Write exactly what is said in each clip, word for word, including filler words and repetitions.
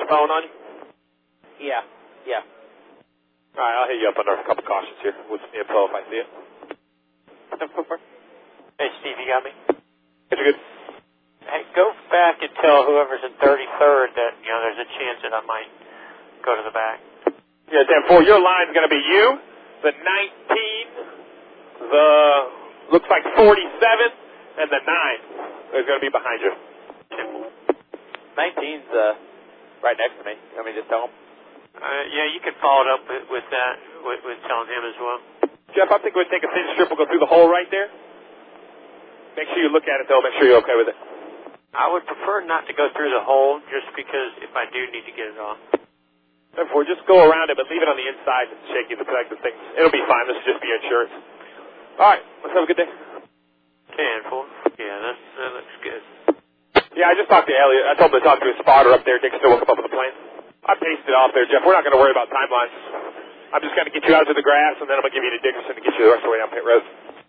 phone on you? Yeah, yeah. All right, I'll hit you up under a couple cautions here with some info if I see it. Hey, Steve, you got me? Is it good? Hey, go back and tell whoever's in thirty-third that, you know, there's a chance that I might go to the back. Yeah, ten four, your line's going to be you, the nineteen, the, looks like forty-seven, and the nine is going to be behind you. nineteen's uh, right next to me. Let me just tell him. Uh, yeah, you can follow it up with, with that, with, with telling him as well. Jeff, I think we'll take a thin strip. We'll go through the hole right there. Make sure you look at it, though. Make sure you're okay with it. I would prefer not to go through the hole just because if I do need to get it off. Therefore, just go around it, but leave it on the inside and shake it to protect the thing. It'll be fine. This will just be insurance. All right. Let's have a good day. ten four. Yeah, that's, that looks good. Yeah, I just talked to Elliot. I told him to talk to his spotter up there. Dick still woke up with the plane. I paced it off there, Jeff. We're not going to worry about timelines. I'm just going to get you out to the grass, and then I'm going to give you to Dickerson to get you the rest of the way down pit road.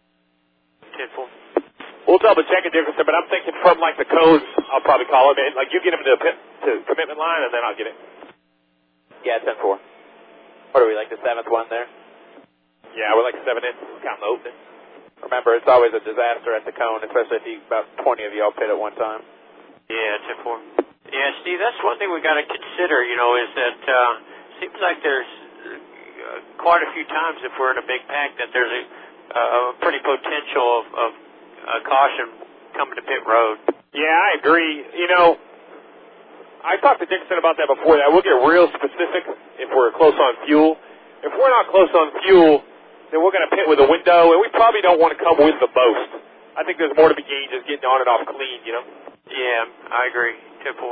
ten four. We'll double check it, Dickerson, but I'm thinking from, like, the code, I'll probably call him in. Like, you get him to the pit, to commitment line, and then I'll get it. Yeah, ten four. What are we, like the seventh one there? Yeah, we're like seven in, counting the opening. Remember, it's always a disaster at the cone, especially if you, about twenty of you all pit at one time. Yeah, ten four. Yeah, Steve, that's one thing we got to consider, you know, is that uh, seems like there's uh, quite a few times if we're in a big pack that there's a, uh, a pretty potential of, of uh, caution coming to pit road. Yeah, I agree. You know, I talked to Dixon about that before. That we'll get real specific if we're close on fuel. If we're not close on fuel, then we're going to pit with a window, and we probably don't want to come with the most. I think there's more to be gained just getting on and off clean, you know? Yeah, I agree. ten four.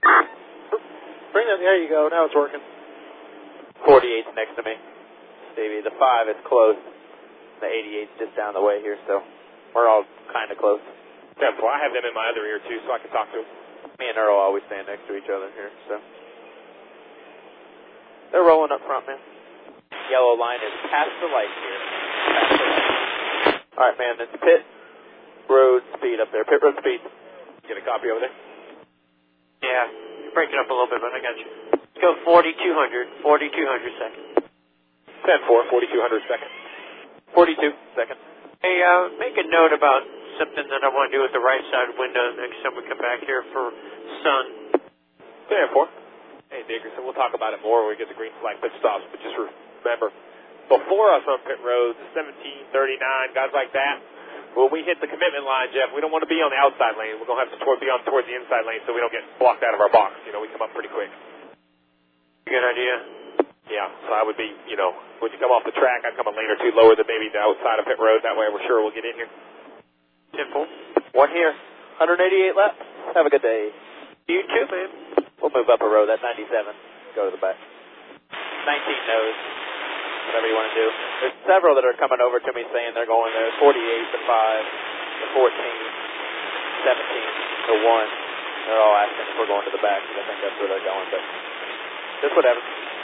Bring that, there you go. Now it's working. forty-eight's next to me. Stevie, the five is close. The eighty-eight's just down the way here, so we're all kind of close. ten four. I have them in my other ear, too, so I can talk to them. Me and Earl always stand next to each other here, so. They're rolling up front, man. Yellow line is past the light here. Past the light. All right, man, it's pit road speed up there. Pit road speed. Get a copy over there? Yeah, you're breaking up a little bit, but I got you. Let's go forty-two hundred. forty-two hundred second. ten four, forty-two hundred second. forty-two second. Hey, uh, make a note about something that I want to do with the right side window next time we come back here for sun. ten four. Hey, Dickerson, we'll talk about it more when we get the green flag pit stops, but just remember, before us on pit roads, seventeen, thirty-nine, guys like that, when we hit the commitment line, Jeff, we don't want to be on the outside lane. We're going to have to toward, be on towards the inside lane so we don't get blocked out of our box. You know, we come up pretty quick. Good idea. Yeah, so I would be, you know, when you come off the track, I'd come a lane or two lower than maybe the outside of pit road. That way we're sure we'll get in here. Simple. One here. one eighty-eight left. Have a good day. You too, man. We'll move up a row. That's ninety-seven. Go to the back. nineteen knows. Whatever you want to do. There's several that are coming over to me saying they're going there. forty-eight, the five, the fourteen, seventeen, the one. They're all asking if we're going to the back because I think that's where they're going. But just whatever.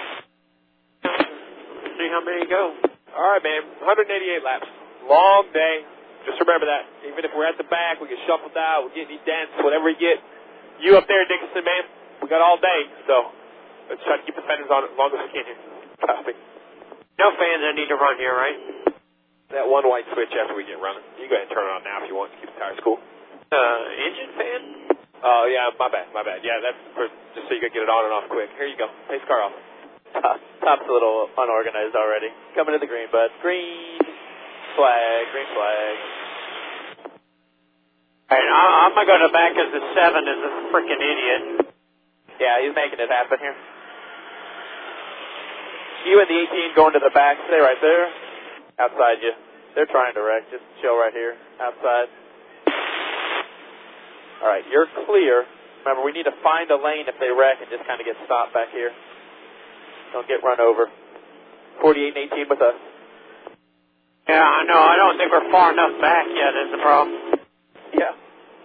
See how many go. All right, man. one eighty-eight laps. Long day. Just remember that. Even if we're at the back, we get shuffled out. We get any dents, whatever we get. You up there, Dickerson, man. We got all day, so let's try to keep the fenders on as long as we can here. Copy. No fans that need to run here, right? That one white switch after we get running. You go ahead and turn it on now if you want to keep the tires cool. Uh, engine fan? Oh, yeah, my bad, my bad. Yeah, that's for, just so you can get it on and off quick. Here you go. Pace car off. Top, top's a little unorganized already. Coming to the green, bud. Green flag, green flag. All right, I'm going to go to the back because the seven is a freaking idiot. Yeah, he's making it happen here. You and the eighteen going to the back. Stay right there. Outside you. They're trying to wreck. Just chill right here. Outside. All right, you're clear. Remember, we need to find a lane if they wreck and just kind of get stopped back here. Don't get run over. forty-eight and eighteen with us. Yeah, I know. I don't think we're far enough back yet is the problem. Yeah.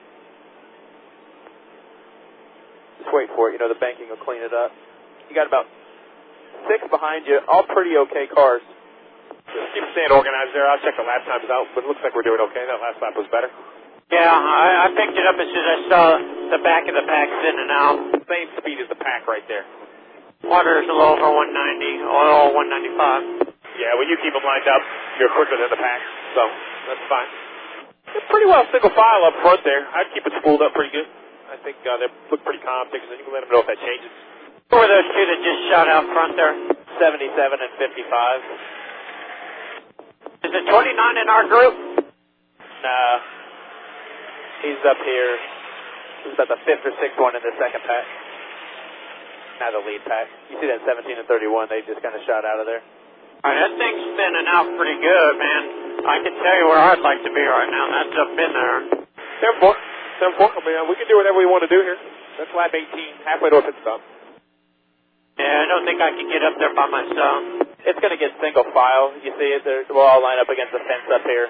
Just wait for it. You know, the banking will clean it up. You got about six behind you. All pretty okay cars. Just keep staying organized there. I'll check the lap times out, but it looks like we're doing okay. That last lap was better. Yeah, I, I picked it up as soon as I saw the back of the pack in and out. Same speed as the pack right there. Water is a little over one ninety, oil one ninety-five. Yeah, when you keep them lined up, you're quicker than the pack, so that's fine. It's pretty well single file up front there. I'd keep it spooled up pretty good. I think uh, they look pretty calm, Dixon. You can let them know if that changes. Who are those two that just shot out front there? seventy-seven and fifty-five. Is it twenty-nine in our group? Nah. He's up here. He's about the fifth or sixth one in the second pack. Now the lead pack. You see that seventeen and thirty-one, they just kind of shot out of there. All right, that thing's spinning out pretty good, man. I can tell you where I'd like to be right now. That's up in there. seven four. seven four. I mean, we can do whatever we want to do here. That's lap eighteen, halfway to a pit stop. Yeah, I don't think I can get up there by myself. It's going to get single file. You see it? They're, we'll all line up against the fence up here.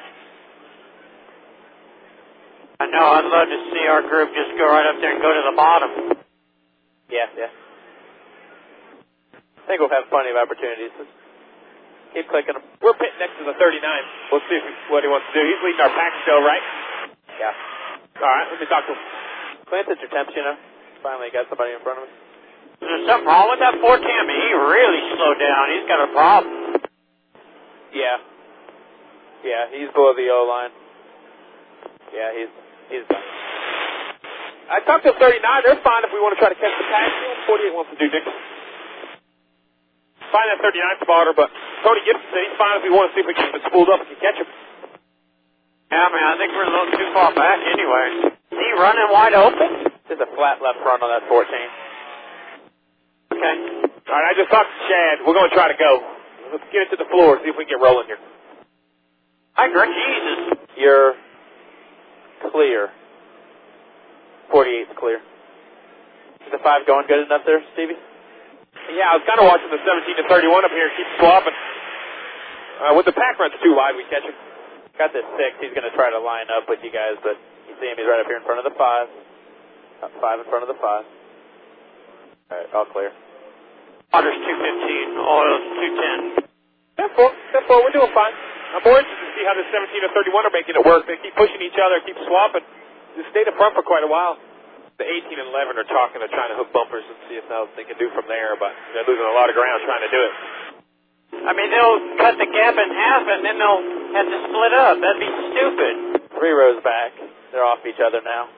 I know. I'd love to see our group just go right up there and go to the bottom. Yeah, yeah. I think we'll have plenty of opportunities. Keep clicking them. We're pitting next to the thirty-nine. We'll see if we, what he wants to do. He's leading our pack still, right? Yeah. All right, let me talk to him. Glance at your temps, you know. Finally got somebody in front of us. Is there something wrong with that four ten? He really slowed down. He's got a problem. Yeah. Yeah, he's below the O line. Yeah, he's he's done. I talked to thirty-nine. They're fine if we want to try to catch the pack. forty-eight wants to do Dixon. Find that thirty-nine spotter, but Tony Gibson said he's fine if we want to see if we can get it spooled up and can catch him. Yeah, man, I think we're a little too far back anyway. Is he running wide open? Just a flat left front on that fourteen. Okay. All right, I just talked to Chad. We're going to try to go. Let's get it to the floor, see if we can get rolling here. I agree. Jesus. You're clear. forty-eight's clear. Is the five going good enough there, Stevie? Yeah, I was kind of watching the seventeen to thirty-one up here. Keep swapping. Uh, with the pack runs too wide, we catch him. Got this six. He's going to try to line up with you guys, but you see him. He's right up here in front of the five. Got five in front of the five. All right, all clear. Water's two fifteen. Oil's two ten. ten four. ten four. We're doing fine. I'm more interested to see how the seventeen to thirty-one are making it work. They keep pushing each other, keep swapping. They stayed up front for quite a while. The eighteen and eleven are talking. They're trying to hook bumpers and see if how they can do from there, but they're losing a lot of ground trying to do it. I mean, they'll cut the gap in half and then they'll have to split up. That'd be stupid. Three rows back. They're off each other now.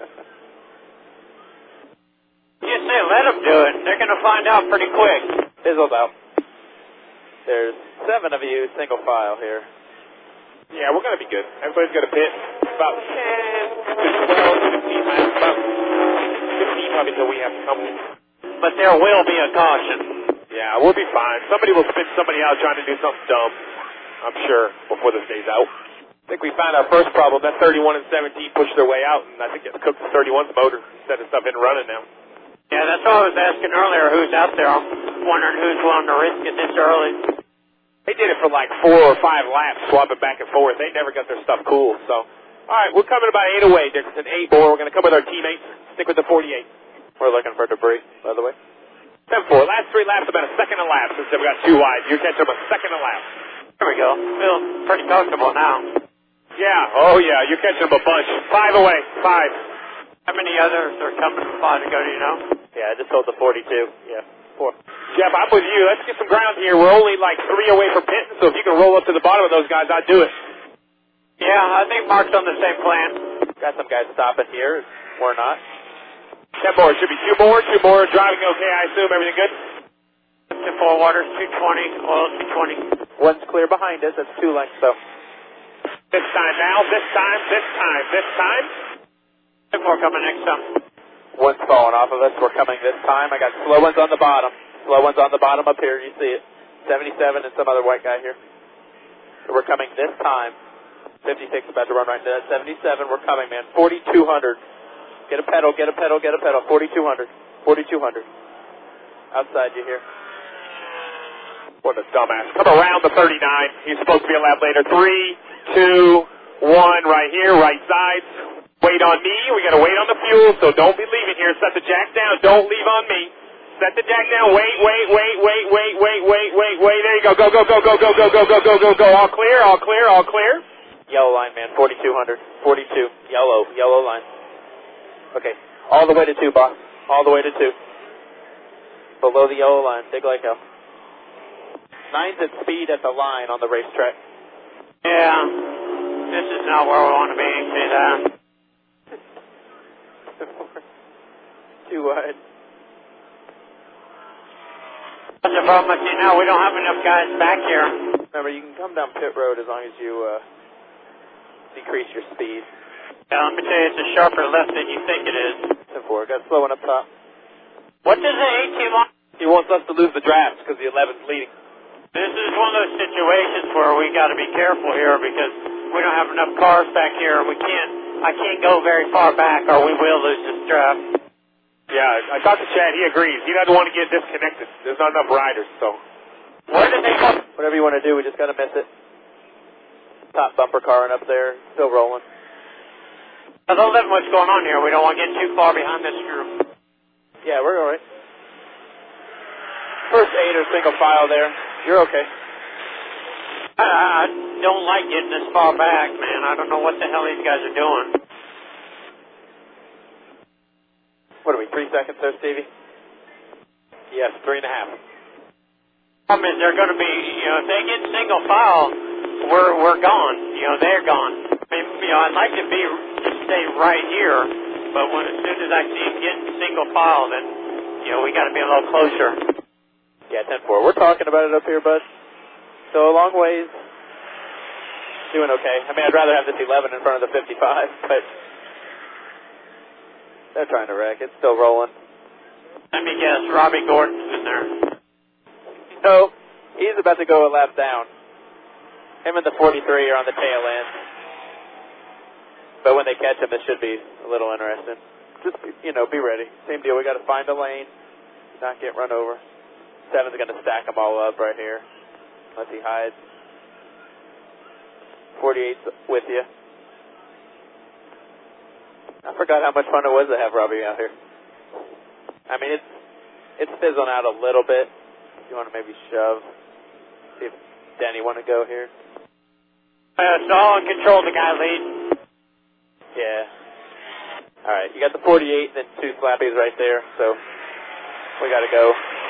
You say let them do it. They're going to find out pretty quick. Fizzled out. There's seven of you single file here. Yeah, we're going to be good. Everybody's got a pit. About ten, twelve, fifteen laps. About fifteen probably until we have to come. But there will be a caution. Yeah, we'll be fine. Somebody will spin somebody out trying to do something dumb, I'm sure, before this day's out. I think we found our first problem. That thirty-one and seventeen pushed their way out, and I think it cooked the thirty-one's motor instead of stuff in running now. Yeah, that's what I was asking earlier, who's out there. I'm wondering who's willing to risk it this early. They did it for like four or five laps, swapping back and forth. They never got their stuff cool. So, all right, we're coming about eight away, Dickerson. Eight more. We're going to come with our teammates. Stick with the forty-eight. We're looking for debris, by the way. ten four. Last three laps, about a second a lap since we got two wide. You're catching them a second a lap. There we go. Feel pretty comfortable now. Yeah. Oh, yeah. You're catching them a bunch. Five away. Five. How many others are coming from five to go, do you know? Yeah, I just told the forty-two. Yeah, four. Jeff, I'm with you. Let's get some ground here. We're only like three away from pitting, so if you can roll up to the bottom of those guys, I'd do it. Yeah, I think Mark's on the same plan. Got some guys stopping here. We're not. Ten more. It should be two more. Two more. Driving okay, I assume. Everything good? To four waters, two twenty. Oil, two twenty. One's clear behind us. That's two lengths, though. This time now. This time. This time. This time. Ten more coming next time. One's falling off of us. We're coming this time. I got slow ones on the bottom. Slow ones on the bottom up here. You see it. seventy-seven and some other white guy here. So we're coming this time. fifty-six about to run right into that. seventy-seven. We're coming, man. forty-two hundred. Get a pedal. Get a pedal. Get a pedal. forty-two hundred. forty-two hundred. Outside you here. What a dumbass. Come around the thirty-nine. He's supposed to be a lap later. Three, two, one. Right here. Right side. Wait on me. We got to wait on the fuel, so don't be leaving here. Set the jack down. Don't leave on me. Set the jack down. Wait, wait, wait, wait, wait, wait, wait, wait, wait. There you go. Go, go, go, go, go, go, go, go, go, go, go. All clear, all clear, all clear. Yellow line, man, forty-two hundred. forty-two. Yellow, yellow line. Okay, all the way to two, boss. All the way to two. Below the yellow line, big like hell. Nine's at speed at the line on the racetrack. Yeah, this is not where we want to be, see that? Too wide. What's the problem with you now? We don't have enough guys back here. Remember, you can come down pit road as long as you uh, decrease your speed. Yeah, let me tell you, it's a sharper left than you think it is. ten four, got slow one up top. What does the eighteen want? He wants us to lose the drafts because the eleven's leading. This is one of those situations where we got to be careful here because we don't have enough cars back here. We can't. I can't go very far back, or we will lose this draft. Yeah, I talked to Chad. He agrees. He doesn't want to get disconnected. There's not enough riders, so. Where did they go? Whatever you want to do, we just got to miss it. Top bumper car and up there, still rolling. I don't know what's going on here. We don't want to get too far behind this group. Yeah, we're all right. First eight are single file there. You're okay. I, I don't like getting this far back, man. I don't know what the hell these guys are doing. What are we, three seconds there, Stevie? Yes, three and a half. Problem is, they're going to be, you know, if they get single file, we're we're gone. You know, they're gone. I mean, you know, I'd like to be to stay right here, but when as soon as I see them getting single file, then you know we got to be a little closer. Yeah, ten four. We're talking about it up here, bud. So a long ways. Doing okay. I mean, I'd rather have this eleven in front of the fifty-five, but they're trying to wreck. It's still rolling. Let me guess, Robbie Gordon's in there. No, he's about to go a lap down. Him and the forty-three are on the tail end. But when they catch him, it should be a little interesting. Just, you know, be ready. Same deal. We got to find a lane, not get run over. Seven's going to stack them all up right here, unless he hides. forty-eight's with you. I forgot how much fun it was to have Robbie out here. I mean, it's it's fizzling out a little bit. If you want to maybe shove, see if Danny want to go here. Uh, it's all in control. The guy lead. Yeah. All right, you got the forty-eight and then two slappies right there, so we got to go.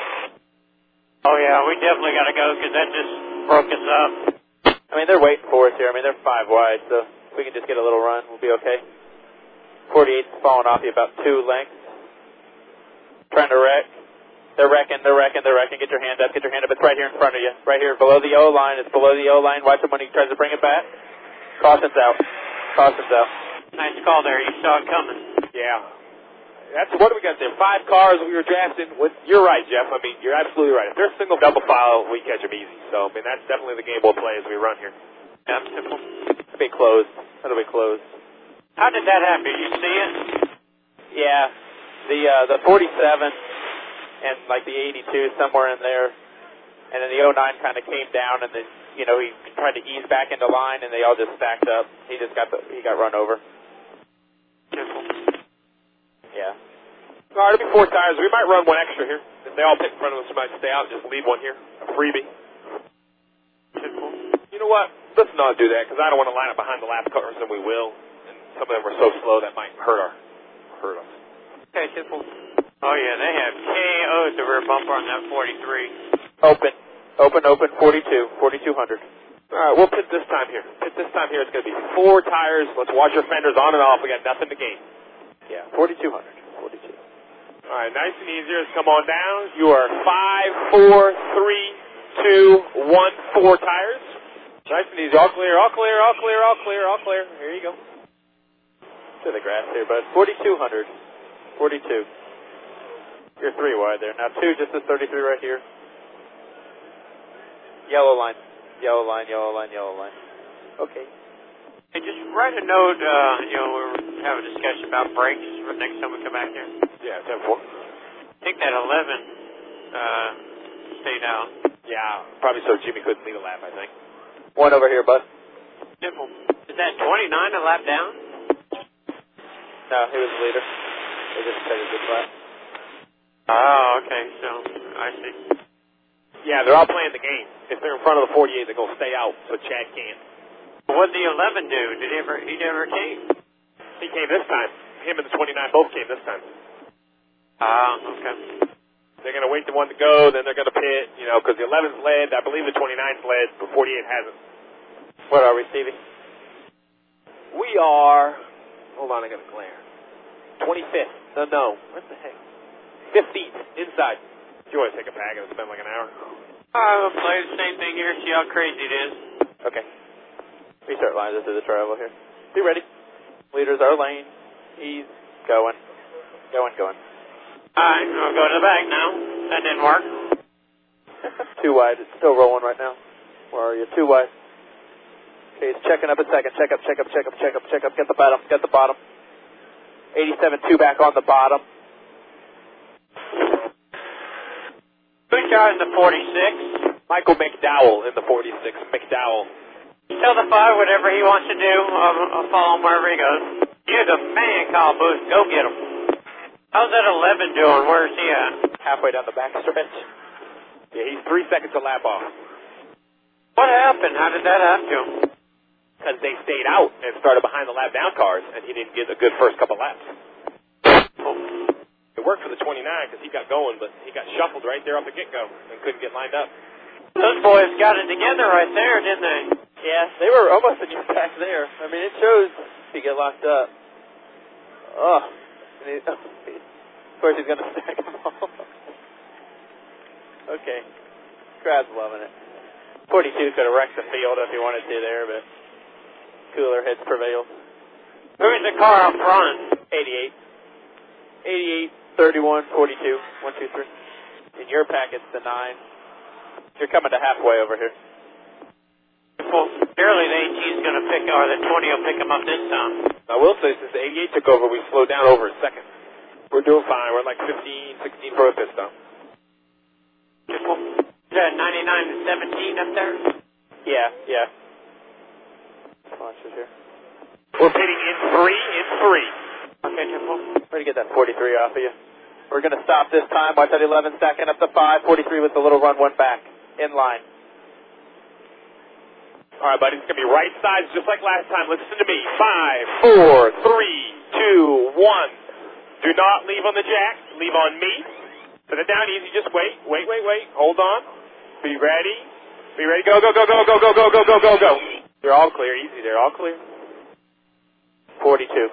Oh yeah, we definitely got to go because that just broke us up. I mean, they're waiting for us here. I mean, they're five wide, so if we can just get a little run, we'll be okay. forty-eight's falling off you about two lengths. Trying to wreck. They're wrecking, they're wrecking, they're wrecking. Get your hand up, get your hand up. It's right here in front of you. Right here, below the yellow line. It's below the yellow line. Watch him when he tries to bring it back. Caution's out. Caution's out. Nice call there. You saw it coming. Yeah. That's what do we got there? Five cars we were drafting. With, you're right, Jeff. I mean, you're absolutely right. If they're single double file, we catch them easy. So, I mean, that's definitely the game we'll play as we run here. Yeah, simple. It'll be closed. It'll be closed. How did that happen? Did you see it? Yeah. The uh, the forty-seven and like the eighty-two somewhere in there, and then the oh nine kind of came down, and then you know he tried to ease back into line, and they all just stacked up. He just got the he got run over. Simple. Yeah. All right, it'll be four tires. We might run one extra here. If they all pit in front of us, we might stay out and just leave one here, a freebie. Simple. You know what? Let's not do that because I don't want to line up behind the lap cars, and we will. And some of them are so slow that might hurt our hurt us. Okay, simple. Oh yeah, they have K O's the rear bumper on that forty-three. Open, open, open. forty-two, forty-two hundred. All right, we'll pit this time here. Pit this time here. It's going to be four tires. Let's watch our fenders on and off. We got nothing to gain. Yeah, forty-two hundred. forty-two. All right, nice and easy. Just come on down. You are five, four, three, two, one, four tires. Nice and easy. All clear, all clear, all clear, all clear, all clear. Here you go. To the grass here, bud. forty-two hundred. forty-two. You're three wide there. Now two, just this thirty-three right here. Yellow line. Yellow line, yellow line, yellow line. Okay. Hey, just write a note, uh, you know, we're having a discussion about brakes for next time we come back here. Yeah, ten four. I think that eleven uh, stayed out. Yeah, probably so Jimmy couldn't lead a lap, I think. One over here, bud. Simple. Is that twenty-nine a lap down? No, he was the leader. They just said a good lap. Oh, okay, so I see. Yeah, they're all playing the game. If they're in front of the forty-eight, they're going to stay out so Chad can. What did the eleven do? Did he ever, he never came? He came this time. Him and the twenty-nine both came this time. Ah, uh, okay. They're going to wait the one to go, then they're going to pit, you know, because the eleven's led. I believe the twenty-nine's led, but forty-eight hasn't. What are we, Stevie? We are, hold on, I got a glare. twenty-fifth. No, no. What the heck? fifteenth, inside. Do you want to take a pack and spend like an hour? I will play the same thing here, see how crazy it is. Okay. Restart lines into the travel here. Be ready. Leaders are lane. He's going. Going, going. Alright, we'll go to the back now. That didn't work. Two wide. It's still rolling right now. Where are you? Two wide. Okay, he's checking up a second. Check up, check up, check up, check up, check up. Get the bottom, get the bottom. eighty-seven two back on the bottom. Good guy in the forty-six. Michael McDowell in the forty-six. McDowell. Tell the five whatever he wants to do. I'll, I'll follow him wherever he goes. You're the man, Kyle Booth. Go get him. How's that eleven doing? Where's he at? Halfway down the back stretch. Yeah, he's three seconds a lap off. What happened? How did that happen to him? Because they stayed out and started behind the lap down cars, and he didn't get a good first couple laps. It worked for the twenty-nine because he got going, but he got shuffled right there off the get-go and couldn't get lined up. Those boys got it together right there, didn't they? Yeah, they were almost in your back there. I mean, it shows to get locked up. Oh. And he, of course, he's going to stack them all. Okay. Crowd's loving it. forty-two could have wrecked the field if he wanted to there, but cooler heads prevailed. Who's the car up front? eighty-eight. eighty-eight, thirty-one, forty-two. One, two, three. In your pack, it's the nine. You're coming to halfway over here. Well, barely the eighteen's going to pick, or the twenty will pick him up this time. I will say, since the eighty-eight took over, we slowed down over a second. We're doing fine. We're like fifteen, sixteen for a pit stop. Is that ninety-nine to seventeen up there? Yeah, yeah. Watch this here. We're pitting in three, in three. Okay, Jimbo. Ready to get that forty-three off of you. We're going to stop this time. Watch that eleven stacking up to five. forty-three with the little run one back. In line. All right, buddy. It's going to be right sides just like last time. Listen to me. Five, four, three, two, one. Do not leave on the jack. Leave on me. Put it down easy. Just wait. Wait, wait, wait. Hold on. Be ready. Be ready. Go, go, go, go, go, go, go, go, go, go, go. They're all clear. Easy. They're all clear. forty-two.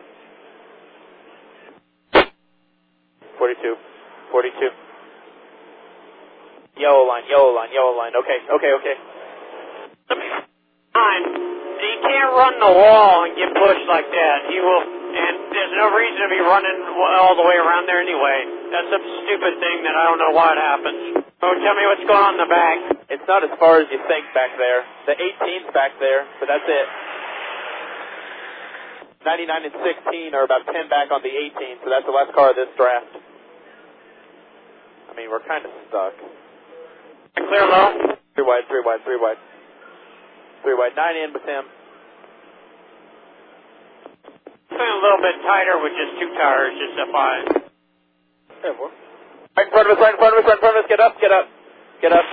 forty-two. forty-two. Yellow line, yellow line, yellow line. Okay, okay, okay. Fine. He can't run the wall and get pushed like that. He will, and there's no reason to be running all the way around there anyway. That's a stupid thing that I don't know why it happens. Oh, tell me what's going on in the back. It's not as far as you think back there. The eighteen's back there, but that's it. ninety-nine and sixteen are about ten back on the eighteen, so that's the last car of this draft. I mean, we're kind of stuck. Clear low. Three wide, three wide, three wide. Three wide, nine in with him. Feeling a little bit tighter with just two tires, just a five. There, four. Right in front of us, right in front of us, right in front of us. Get up, get up, get up.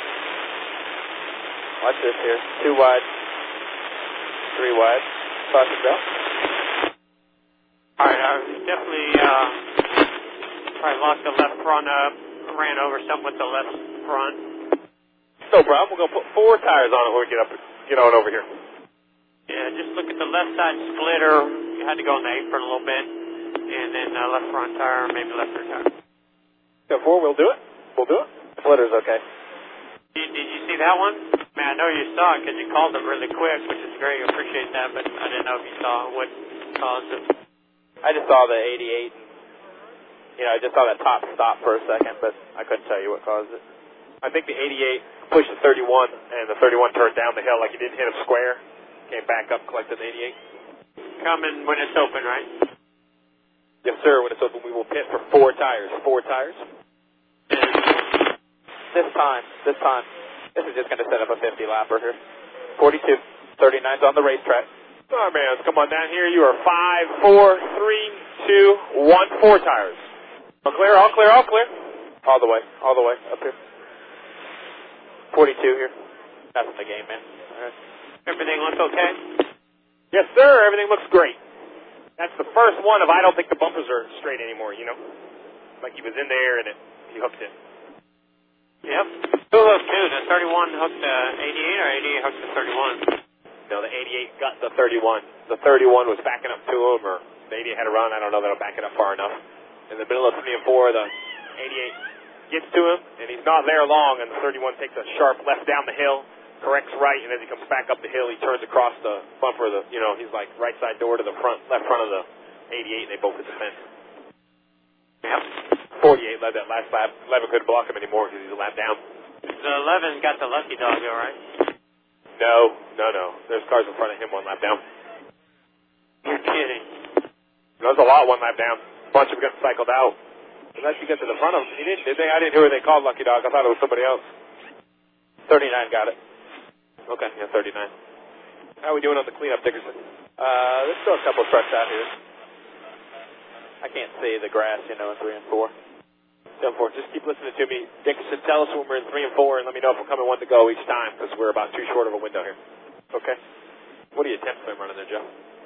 Watch this here. Two wide, three wide. Caution belt. All right, I definitely uh, probably locked the left front up, ran over something with the left front. No problem. We're going to put four tires on it when we get up, get on over here. Yeah, just look at the left side splitter. You had to go on the apron a little bit, and then uh, left front tire, maybe left rear tire. Yeah, four. We'll do it. We'll do it. Splitter's okay. Did, did you see that one? Man, I know you saw it because you called it really quick, which is great. I appreciate that, but I didn't know if you saw what caused it. I just saw the eighty-eight. And, you know, I just saw that top stop for a second, but I couldn't tell you what caused it. I think the eighty-eight pushed the thirty-one, and the thirty-one turned down the hill like he didn't hit a square. Came back up, collected the eighty-eight. Coming when it's open, right? Yes, sir. When it's open, we will pit for four tires. Four tires. This time, this time, this is just going to set up a fifty-lapper here. forty-two. thirty-nine's on the racetrack. All right, man. Let's come on down here. You are five, four, three, two, one, four tires. All clear, all clear, all clear. All the way, all the way, up here. forty-two here. That's the game, man. All right. Everything look okay? Yes, sir. Everything looks great. That's the first one of I don't think the bumpers are straight anymore, you know? Like he was in there and it, he hooked it. Yep. Who hooked too? The thirty-one hooked the eighty-eight or eighty-eight hooked the thirty-one? No, the eighty-eight got the thirty-one. The thirty-one was backing up to him, or the eighty-eight had a run. I don't know that I'll back it up far enough. In the middle of three and four, the eighty-eight gets to him, and he's not there long, and the thirty-one takes a sharp left down the hill, corrects right, and as he comes back up the hill, he turns across the bumper. The you know, he's like right side door to the front, left front of the eighty-eight, and they both hit the fence. Yep. forty-eight led that last lap. eleven couldn't block him anymore because he's a lap down. The eleven got the lucky dog, all right? No, no, no. There's cars in front of him one lap down. You're kidding. There's a lot one lap down. A bunch of them got cycled out. Unless you get to the front of them. He didn't, did they? I didn't hear what they called Lucky Dog. I thought it was somebody else. thirty-nine got it. Okay, yeah, thirty-nine. How are we doing on the cleanup, Dickerson? Uh, there's still a couple of trucks out here. I can't see the grass, you know, in three and four. Seven four. Just keep listening to me. Dickerson, tell us when we're in three and four, and let me know if we're coming one to go each time, because we're about too short of a window here. Okay. What are your temps been running there, Joe?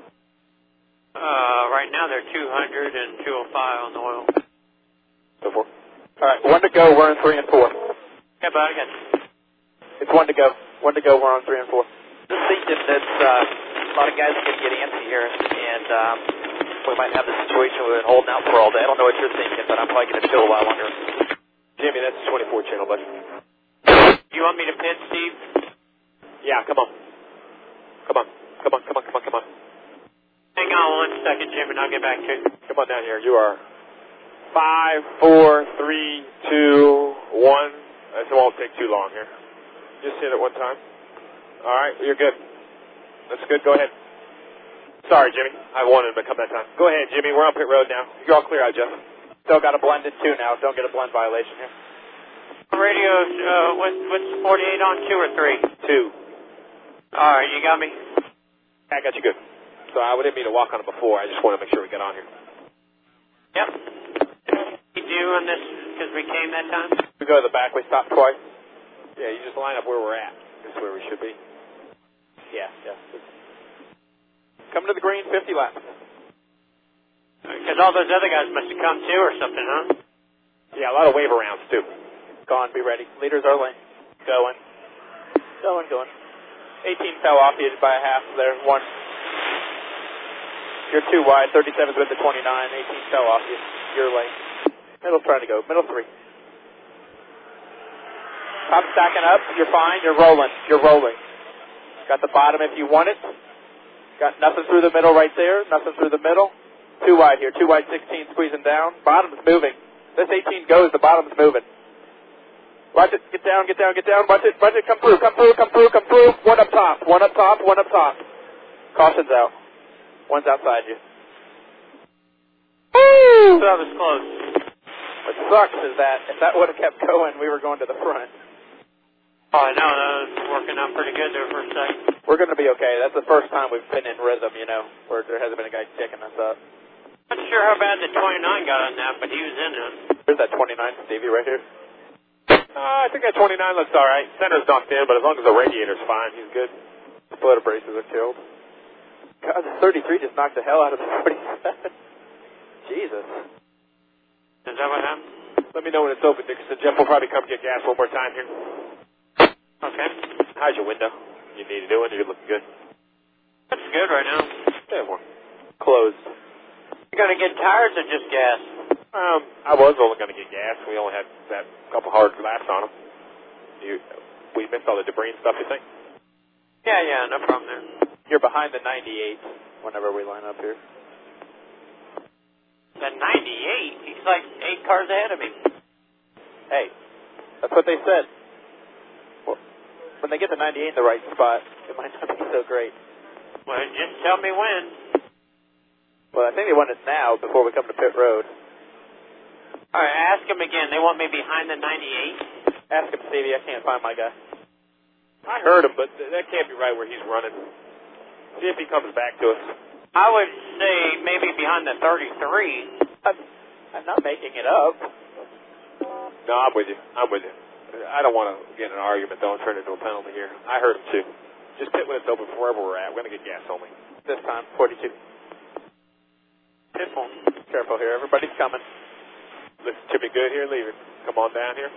Uh, right now they're two hundred and two oh five on the oil. Seven four. All right, one to go. We're in three and four. Yeah, but I got It's one to go. One to go. We're on three and four. Just thinking that uh, a lot of guys are going to get antsy here, and um, we might have the situation we've been holding out for all day. I don't know what you're thinking, but I'm probably going to chill a while longer. Jimmy, that's the twenty-four channel, buddy. You want me to pit, Steve? Yeah, come on. Come on. Come on, come on, come on, come on. Hang on one second, Jim, and I'll get back to you. Come on down here. You are five, four, three, two, one. This won't take too long here. Just hit it one time. All right, you're good. That's good. Go ahead. Sorry, Jimmy. I wanted him to come that time. Go ahead, Jimmy. We're on pit road now. You're all clear out, Jeff. Still got a blend in two now. Don't get a blend violation here. Radio, uh, what, what's forty-eight on, two or three? Two. All right, you got me? I got you good. So I didn't mean to walk on it before. I just want to make sure we get on here. Yep. You do on this because we came that time? We go to the back. We stopped twice. Yeah, you just line up where we're at. This is where we should be. Yeah, yeah. Coming to the green, fifty laps. Because all those other guys must have come too or something, huh? Yeah, a lot of wave arounds too. Gone, be ready. Leaders are lane. Going. Going, going. eighteen fell off you by a half there. One. You're two wide. thirty-seven's with the twenty-nine. eighteen fell off you. Your lane. Middle trying to go. Middle three. Top stacking up. You're fine. You're rolling. You're rolling. Got the bottom if you want it. Got nothing through the middle right there. Nothing through the middle. Two wide here. Two wide sixteen squeezing down. Bottom's moving. This eighteen goes. The bottom's moving. Watch it. Get down. Get down. Get down. Watch it. Watch it. Come through. Come through. Come through. Come through. One up top. One up top. One up top. Caution's out. One's outside you. Woo! So that was close. What sucks is that if that would have kept going, we were going to the front. Oh, I know. That was working out pretty good there for a second. We're going to be okay. That's the first time we've been in rhythm, you know, where there hasn't been a guy kicking us up. I'm not sure how bad the twenty-nine got on that, but he was in it. There's that twenty-nine Stevie right here. Uh, I think that twenty-nine looks all right. Center's knocked in, but as long as the radiator's fine, he's good. Floater braces are killed. God, the thirty-three just knocked the hell out of the forty-seven. Jesus. Is that what happened? Let me know when it's open, Dickerson. Jeff will probably come get gas one more time here. Okay. How's your window? You need a new one? You're looking good. That's good right now. Yeah, one. Closed. You gonna get tires or just gas? Um, I was only going to get gas. We only had that couple hard laps on them. You, we missed all the debris and stuff, you think? Yeah, yeah, no problem there. You're behind the ninety-eight whenever we line up here. The ninety-eight? He's like eight cars ahead of me. Hey, that's what they said. Well, when they get the ninety-eight in the right spot, it might not be so great. Well, just tell me when. Well, I think they want it now before we come to pit road. All right, ask him again. They want me behind the ninety-eight? Ask him, Stevie. I can't find my guy. I heard him, but that can't be right where he's running. See if he comes back to us. I would say maybe behind the thirty-three. I'm, I'm not making it up. No, I'm with you. I'm with you. I don't want to get in an argument, though, and turn it into a penalty here. I heard him, too. Just pit when it's open for wherever we're at. We're going to get gas only. This time, forty-two. Pit full. Careful here. Everybody's coming. Listen to me good here, leave it. Come on down here.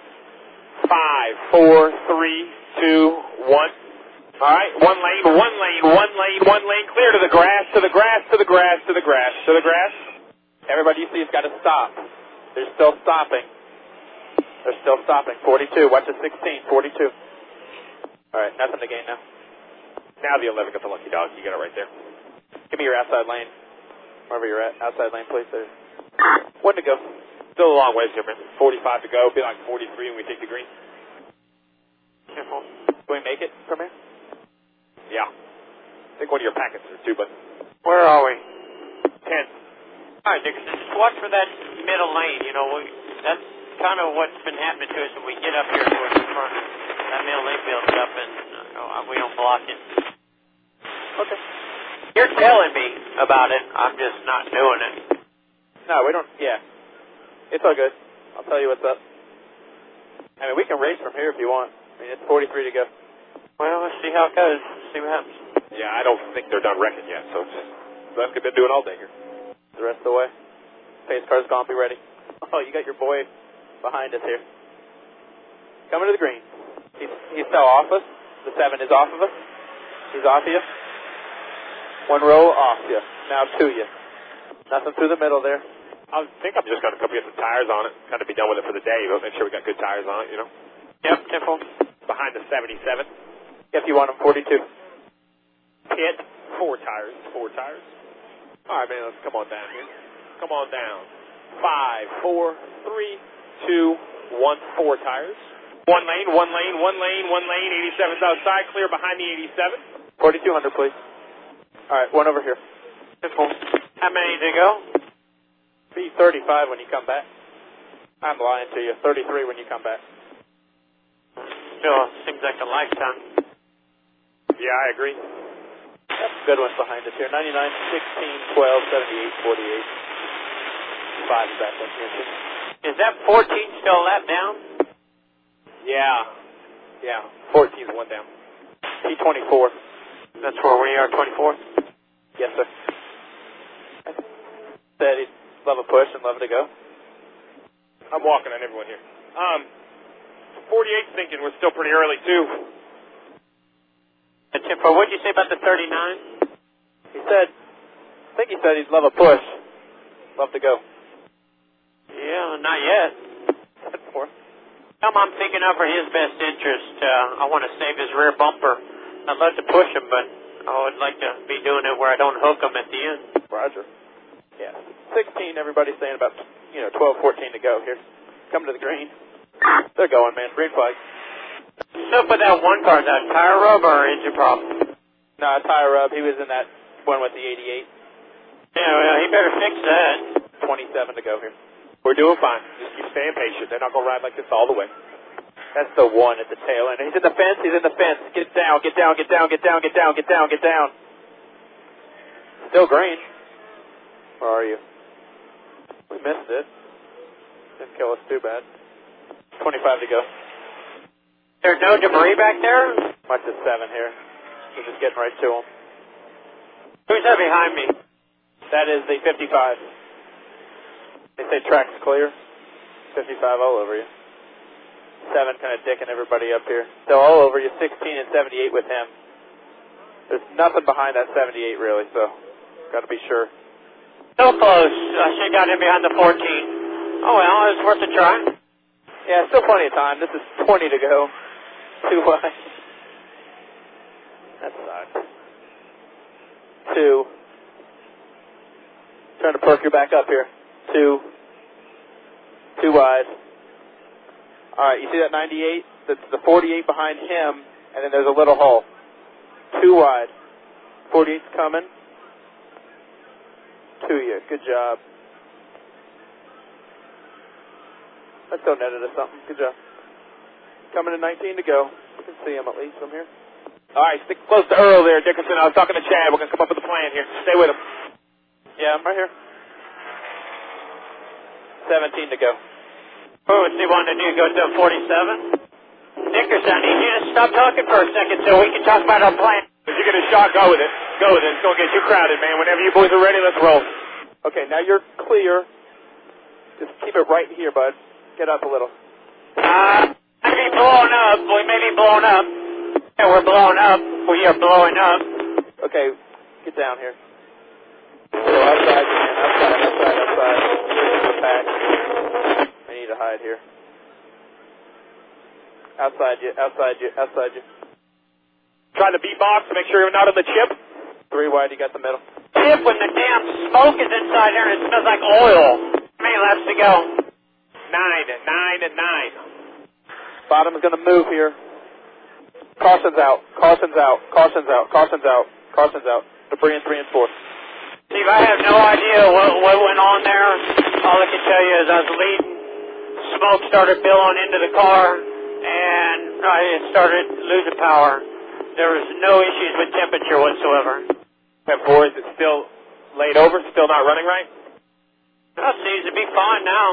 Five, four, three, two, one. All right, one lane, one lane, one lane, one lane, clear to the grass, to the grass, to the grass, to the grass, to the grass. Everybody you see has got to stop. They're still stopping. They're still stopping. forty-two. Watch the sixteen. forty-two. All right, nothing to gain now. Now the eleven got the lucky dog. You got it right there. Give me your outside lane. Wherever you're at. Outside lane, please. There. One to go. Still a long ways here, man. forty-five to go. Be like forty-three when we take the green. Careful. Can we make it from here? Yeah. I think one of your packets are too, but... Where are we? Ten. All right, Dickerson, just watch for that middle lane. You know, we, that's kind of what's been happening to us when we get up here towards the front. That middle lane builds up and uh, we don't block it. Okay. You're telling me about it. I'm just not doing it. No, we don't... Yeah. It's all good. I'll tell you what's up. I mean, we can race from here if you want. I mean, it's forty-three to go. Well, let's see how it goes. See what happens. Yeah, I don't think they're done wrecking yet, so it's just... That's what they're doing all day here. The rest of the way. Pace car's gone. Be ready. Oh, you got your boy behind us here. Coming to the green. He's, he's still off us. The seven is off of us. He's off you. One row off you. Now to you. Nothing through the middle there. I think I'm just going to come get some tires on it. Kind of be done with it for the day, but make sure we got good tires on it, you know. Yep, tempo. Behind the seventy-seven. If you want them, forty-two. Pit. Four tires. Four tires. All right, man, let's come on down here. Come on down. Five, four, three, two, one, four tires. One lane, one lane, one lane, one lane. eighty-seven's outside. Clear behind the eighty-seven. forty-two hundred, please. All right, one over here. Tempo. How many to go? Be thirty-five when you come back. I'm lying to you. thirty-three when you come back. Still seems like a lifetime. Yeah, I agree. Good ones behind us here. ninety-nine, sixteen, twelve, seventy-eight, forty-eight. Five back up here. Is that fourteen still a lap down? Yeah. Yeah. fourteen's one down. T twenty-four. That's where we are, twenty-four? Yes, sir. Said he'd love a push and love to go. I'm walking on everyone here. Um, forty-eight's thinking we're still pretty early, too. And Tempo, what did you say about the thirty-nine? He said, I think he said he'd love a push. Love to go. Yeah, not yet. That's four. Some I'm thinking of for his best interest. Uh, I want to save his rear bumper. I'd love to push him, but I would like to be doing it where I don't hook him at the end. Roger. Yeah. sixteen, everybody's saying about, you know, twelve, fourteen to go here. Come to the green. They're going, man. Green flag. So for that one car, is that tire rub or engine problem? No, tire rub. He was in that one with the eighty-eight. Yeah, well, he better fix that. twenty-seven to go here. We're doing fine. Just keep staying patient. They're not going to ride like this all the way. That's the one at the tail end. He's in the fence. He's in the fence. Get down, get down, get down, get down, get down, get down, get down. Still green. Where are you? We missed it. Didn't kill us too bad. twenty-five to go. There's no debris back there? Watch the seven here. We're just getting right to him. Who's that behind me? That is the fifty-five. They say track's clear. fifty-five all over you. seven kind of dicking everybody up here. So all over you, sixteen and seventy-eight with him. There's nothing behind that seventy-eight really, so got to be sure. So close. I should have got him behind the fourteen. Oh well, it's worth a try. Yeah, still plenty of time. This is twenty to go. Two wide. That sucks. Two. Trying to perk your back up here. Two. Two wide. All right, you see that ninety-eight? That's the forty-eight behind him, and then there's a little hole. Two wide. forty-eight's coming. To you. Good job. Let's go net it or something. Good job. Coming to nineteen to go. We can see him at least from here. All right, stick close to Earl there, Dickerson. I was talking to Chad. We're going to come up with a plan here. Stay with him. Yeah, I'm right here. seventeen to go. Oh, what's he wanting to do? Go to forty-seven? Dickerson, I need you to stop talking for a second so we can talk about our plan. If you're going to shot, go with it. Go with it. It's going to get you crowded, man. Whenever you boys are ready, let's roll. Okay, now you're clear. Just keep it right here, bud. Get up a little. Uh, maybe blowing up. We may be blowing up. Yeah, we're blowing up. We are blowing up. Okay, get down here. So outside, man. Outside, outside, outside. Get back. I need to hide here. Outside you, outside you, outside you. Try the B-box to make sure you're not on the chip. Three wide, you got the middle. Chip, when the damn smoke is inside there and it smells like oil. How many laps to go? Nine, nine, and nine. Bottom is going to move here. Caution's out, caution's out, caution's out, caution's out, caution's out. Debris in three and four. Steve, I have no idea what, what went on there. All I can tell you is I was leading. Smoke started billowing into the car, and I started losing power. There was no issues with temperature whatsoever. ten four, is it still laid over, still not running right? That seems to be fine now.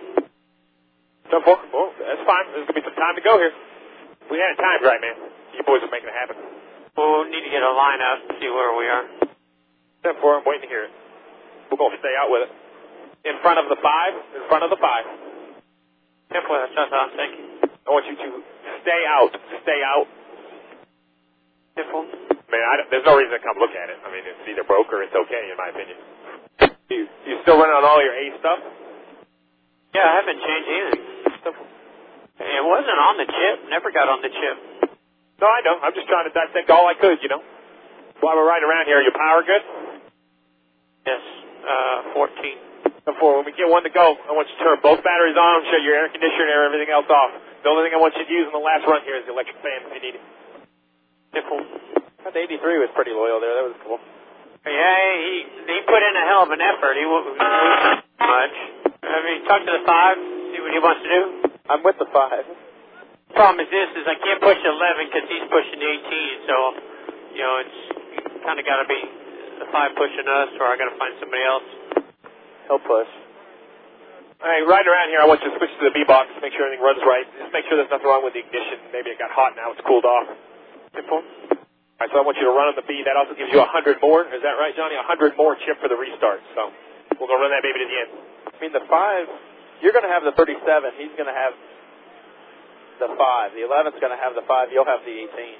ten four, well, that's fine. There's going to be some time to go here. We had it timed right, man. You boys are making it happen. We'll need to get a line out and see where we are. ten four, I'm waiting to hear it. We're going to stay out with it. In front of the five, in front of the five. ten four, that's what I'm thinking. I want you to stay out, stay out. ten four. Man, I don't, there's no reason to come look at it. I mean, it's either broke or it's okay, in my opinion. You, you still running on all your A stuff? Yeah, I haven't changed anything. It wasn't on the chip. Never got on the chip. No, I know. I'm just trying to dissect all I could, you know. While we're riding around here, your power good? Yes, uh, fourteen. Before, when we get one to go, I want you to turn both batteries on, shut your air conditioner and everything else off. The only thing I want you to use in the last run here is the electric fan if you need it. Simple. That eighty-three was pretty loyal there. That was cool. Yeah, he he put in a hell of an effort. He wasn't much. I mean, talk to the five, see what he wants to do. I'm with the five. Problem is this, is I can't push eleven because he's pushing the eighteen, so, you know, it's kind of got to be the five pushing us, or I got to find somebody else. He'll push. All right, riding around here, I want you to switch to the B-box, make sure everything runs right. Just make sure there's nothing wrong with the ignition. Maybe it got hot, now it's cooled off. Simple. All right, so I want you to run on the B. That also gives you one hundred more. Is that right, Johnny? one hundred more chip for the restart. So we're going to run that baby to the end. I mean, the five, you're going to have the thirty-seven. He's going to have the five. The eleven's going to have the five. You'll have the eighteen.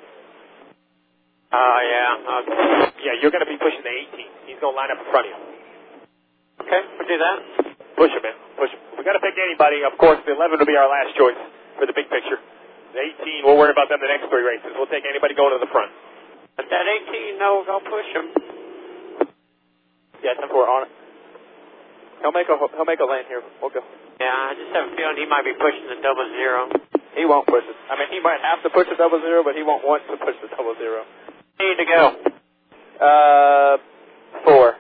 Oh, uh, yeah. Okay. Yeah, you're going to be pushing the eighteen. He's going to line up in front of you. Okay, we'll do that. Push him, man. Push him. We got to pick anybody. Of course, the eleven will be our last choice for the big picture. The eighteen, we'll worry about them the next three races. We'll take anybody going to the front. But that eighteen, no, I'll push him. Yeah, ten four on it. He'll make a he'll make a lane here. We'll go. Yeah, I just have a feeling he might be pushing the double zero. He won't push it. I mean, he might have to push the double zero, but he won't want to push the double zero. Need to go. Uh, four.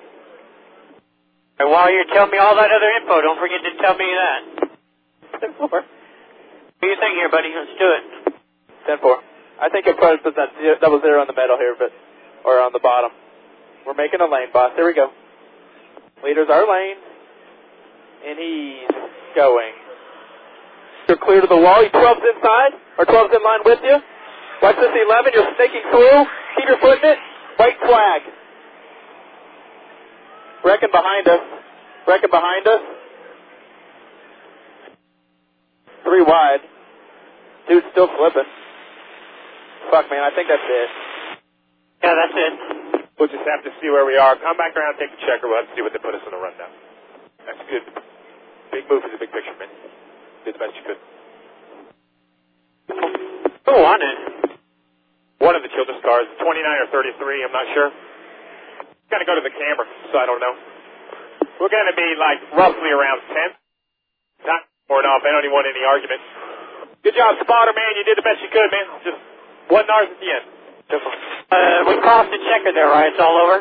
And while you're telling me all that other info, don't forget to tell me that. ten four. What do you think here, buddy? Let's do it. ten four. I think it probably puts that zero, double zero in the middle here, but or on the bottom. We're making a lane, boss. Here we go. Leader's our lane, and he's going. You're clear to the wall. You twelve's inside, or twelve's in line with you. Watch this eleven. You're snaking through. Keep your foot in it. White flag. Reckon behind us. Reckon behind us. Three wide. Dude's still flipping. Fuck, man, I think that's it. Yeah, that's it. We'll just have to see where we are. Come back around, take a checker. We'll have to see what they put us in the rundown. That's good. Big move for the big picture, man. Did the best you could. Who won it? One of the children's cars, twenty-nine or thirty-three, I'm not sure. Got to go to the camera, so I don't know. We're going to be like roughly around ten. Not more enough. I don't even want any argument. Good job, spotter, man. You did the best you could, man. Just one ours at the end. Uh, we crossed the checker there, right? It's all over?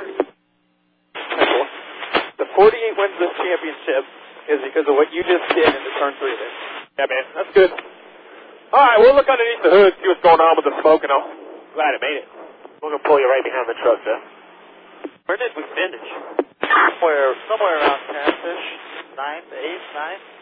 The forty-eight wins this championship is because of what you just did in the turn three there. Yeah, man. That's good. All right, we'll look underneath the hood, see what's going on with the smoke and all. Glad it made it. We're going to pull you right behind the truck, Jeff. Where did we finish? Somewhere, somewhere around ten-ish. Nine, eight, nine.